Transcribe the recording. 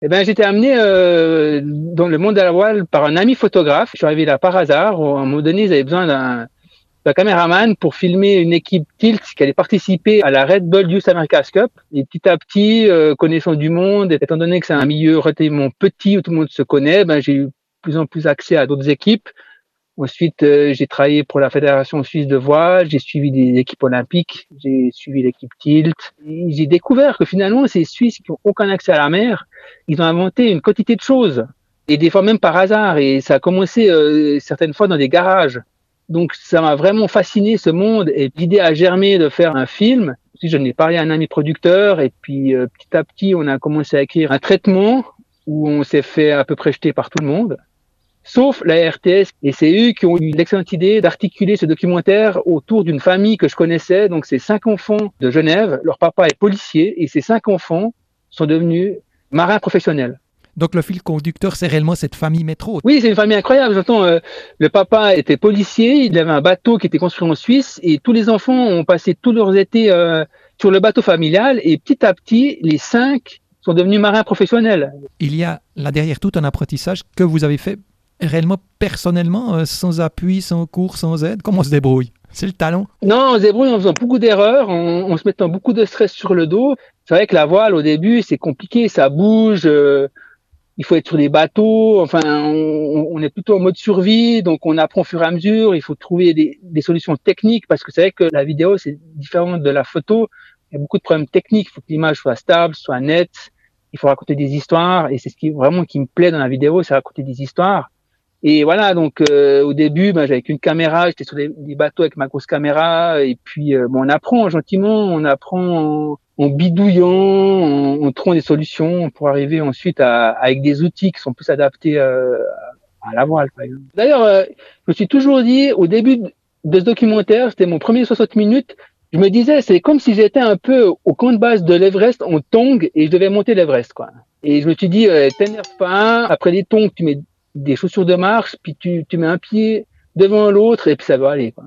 Eh ben, j'étais amené dans le monde de la voile par un ami photographe. Je suis arrivé là par hasard. À un moment donné, ils avaient besoin d'un caméraman pour filmer une équipe Tilt qui allait participer à la Red Bull Youth America's Cup. Et petit à petit, connaissant du monde, étant donné que c'est un milieu relativement petit où tout le monde se connaît, ben, j'ai eu de plus en plus accès à d'autres équipes. Ensuite, j'ai travaillé pour la Fédération suisse de voile, j'ai suivi des équipes olympiques, j'ai suivi l'équipe Tilt. Et j'ai découvert que finalement, ces Suisses qui n'ont aucun accès à la mer, ils ont inventé une quantité de choses. Et des fois même par hasard. Et ça a commencé certaines fois dans des garages. Donc ça m'a vraiment fasciné ce monde. Et l'idée a germé de faire un film. Ensuite, j'en ai parlé à un ami producteur. Et puis petit à petit, on a commencé à écrire un traitement où on s'est fait à peu près jeter par tout le monde, sauf la RTS. Et c'est eux qui ont eu l'excellente idée d'articuler ce documentaire autour d'une famille que je connaissais. Donc, c'est 5 enfants de Genève. Leur papa est policier et ces 5 enfants sont devenus marins professionnels. Donc le fil conducteur, c'est réellement cette famille métro. Oui, c'est une famille incroyable. J'entends, le papa était policier, il avait un bateau qui était construit en Suisse et tous les enfants ont passé tous leurs étés sur le bateau familial et petit à petit, les 5 sont devenus marins professionnels. Il y a là derrière tout un apprentissage que vous avez fait réellement personnellement, sans appui, sans cours, sans aide. Comment on se débrouille? C'est le talent? Non, on se débrouille en faisant beaucoup d'erreurs, en se mettant beaucoup de stress sur le dos. C'est vrai que la voile, au début, c'est compliqué, ça bouge, il faut être sur des bateaux, enfin, on est plutôt en mode survie, donc on apprend au fur et à mesure, il faut trouver des solutions techniques, parce que c'est vrai que la vidéo, c'est différent de la photo. Il y a beaucoup de problèmes techniques, il faut que l'image soit stable, soit nette, il faut raconter des histoires, et c'est ce qui vraiment qui me plaît dans la vidéo, c'est raconter des histoires. Et voilà, donc au début, j'avais qu'une caméra, j'étais sur des bateaux avec ma grosse caméra, et puis on apprend gentiment, on apprend en bidouillant, en trouvant des solutions pour arriver ensuite avec des outils qui sont plus adaptés à la voile, par exemple. D'ailleurs, je me suis toujours dit, au début de ce documentaire, c'était mon premier 60 minutes, je me disais, c'est comme si j'étais un peu au camp de base de l'Everest en tongs et je devais monter l'Everest, quoi. Et je me suis dit, t'énerve pas, après les tongs, tu mets des chaussures de marche, puis tu mets un pied devant l'autre et puis ça va aller, quoi.